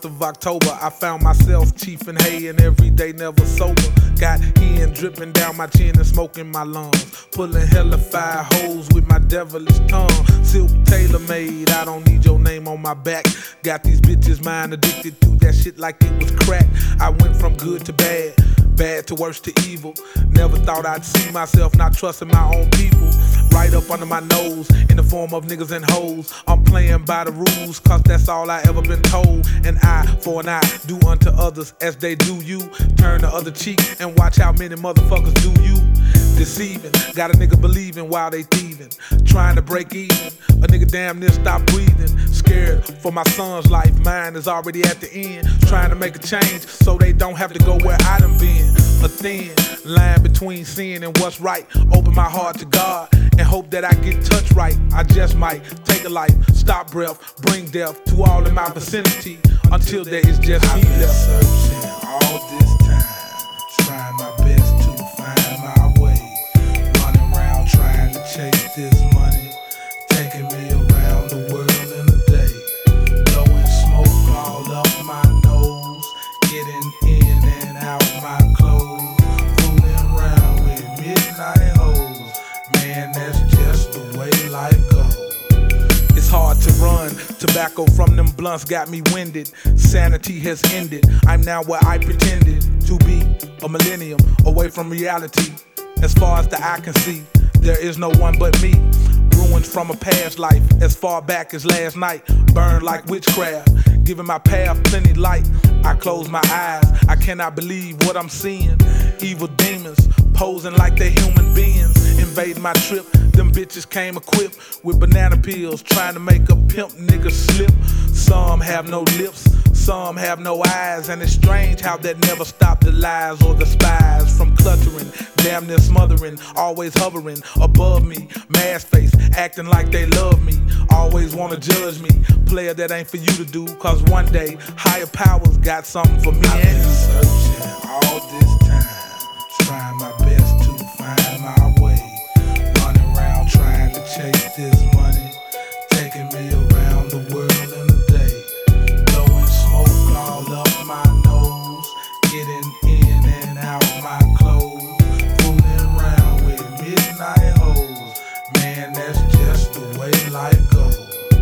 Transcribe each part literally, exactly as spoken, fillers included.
month of October, I found myself chiefing hay and every day never sober. Got hen dripping down my chin and smoking my lungs. Pulling hella fire hoes with my devilish tongue. Silk tailor made, I don't need your name on my back. Got these bitches mind addicted to that shit like it was crack. I went from good to bad, bad to worse to evil. Never thought I'd see myself not trusting my own people. Right up under my nose, in the form of niggas and hoes. I'm playing by the rules, cause that's all I ever been told. An eye for an eye, do unto others as they do you. Turn the other cheek and watch how many motherfuckers do you. Deceiving, got a nigga believing while they thieving. Trying to break even, a nigga damn near stop breathing. Scared for my son's life, mine is already at the end. Trying to make a change so they don't have to go where I done been. A thin line between sin and what's right. Open my heart to God and hope that I get touched right. I just might take a life, stop breath, bring death to all in my vicinity until there is just me left. I've been searching all this time, trying my best to find my way. Running around trying to chase this money, taking me around the world in a day. Blowing smoke all up my nose, getting in and out my clothes. Fooling around with midnight hoes, man, that's just the way life goes. It's hard to run, tobacco from them blunts got me winded. Sanity has ended, I'm now where I pretended to be. A millennium away from reality. As far as the eye can see, there is no one but me. Ruined from a past life, as far back as last night. Burned like witchcraft, giving my path plenty light. I close my eyes, I cannot believe what I'm seeing. Evil demons, posing like they're human beings. Invade my trip, them bitches came equipped with banana peels, trying to make a pimp nigga slip. Some have no lips, some have no eyes, and it's strange how that never stopped the lies or the spies from cluttering, damn near smothering, always hovering above me. Mask face, acting like they love me, always wanna judge me. Player that ain't for you to do, cause one day higher powers got something for me. I've been searching all this time, trying my best to find my way. Running around trying to chase this money, taking me around the world in a day. Blowing smoke all up my nose, getting in and out my clothes. Fooling around with midnight hoes, man, that's just the way life goes.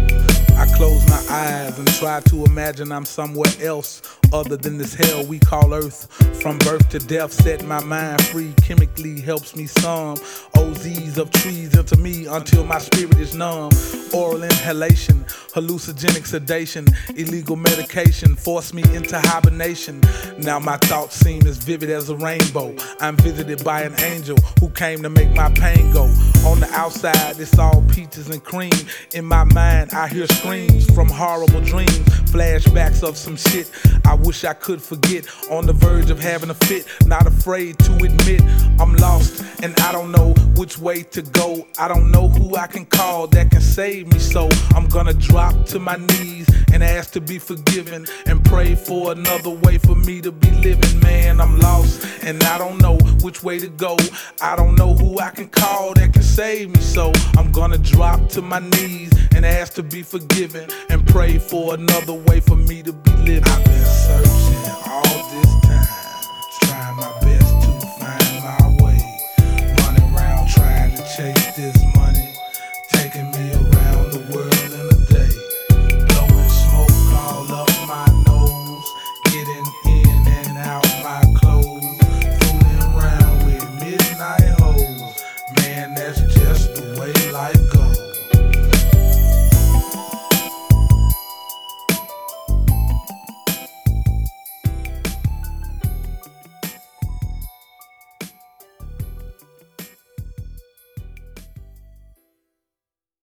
I close my eyes and try to imagine I'm somewhere else other than this hell we call earth. From birth to death, set my mind free. Chemically helps me some O Zs of trees into me until my spirit is numb. Oral inhalation, hallucinogenic sedation, illegal medication force me into hibernation. Now my thoughts seem as vivid as a rainbow. I'm visited by an angel who came to make my pain go. On the outside, it's all peaches and cream. In my mind, I hear screams from horrible dreams, flashbacks of some shit I wish I could forget. On the verge of having a fit, not afraid to admit I'm lost and I don't know which way to go. I don't know who I can call that can save me, so I'm gonna drop to my knees and ask to be forgiven and pray for another way for me to be living. Man, I'm lost and I don't know which way to go. I don't know who I can call that can save me, so I'm gonna drop to my knees and ask to be forgiven and pray for another way for me to be